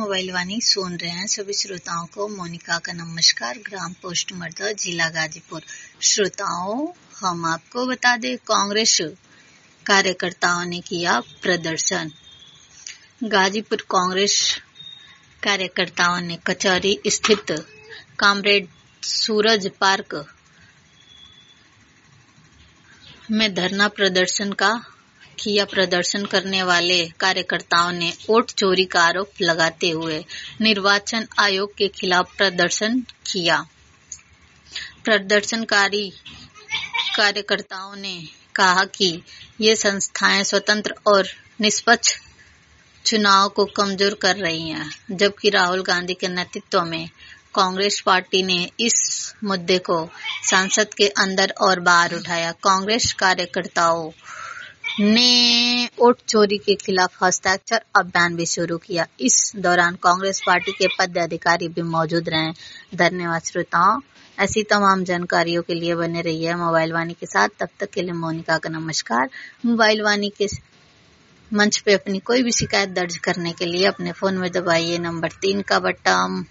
Mobile वाणी सुन रहे हैं सभी श्रोताओं को मोनिका का नमस्कार। ग्राम पोस्ट मर्दा, जिला गाजीपुर। श्रोताओं, हम आपको बता दें, कांग्रेस कार्यकर्ताओं ने किया प्रदर्शन। गाजीपुर कांग्रेस कार्यकर्ताओं ने कचहरी स्थित कॉमरेड सूरज पार्क में धरना प्रदर्शन किया। प्रदर्शन करने वाले कार्यकर्ताओं ने वोट चोरी का आरोप लगाते हुए निर्वाचन आयोग के खिलाफ प्रदर्शन किया। प्रदर्शनकारी कार्यकर्ताओं ने कहा कि ये संस्थाएं स्वतंत्र और निष्पक्ष चुनाव को कमजोर कर रही हैं, जबकि राहुल गांधी के नेतृत्व में कांग्रेस पार्टी ने इस मुद्दे को संसद के अंदर और बाहर उठाया। कांग्रेस कार्यकर्ताओं ने वोट चोरी के खिलाफ हस्ताक्षर अभियान भी शुरू किया। इस दौरान कांग्रेस पार्टी के पदाधिकारी भी मौजूद रहे। धन्यवाद श्रोताओं। ऐसी तमाम जानकारियों के लिए बने रहिए मोबाइल वाणी के साथ। तब तक के लिए मोनिका का नमस्कार। मोबाइल वाणी के मंच पे अपनी कोई भी शिकायत दर्ज करने के लिए अपने फोन में दबाइए नंबर 3 का बटन।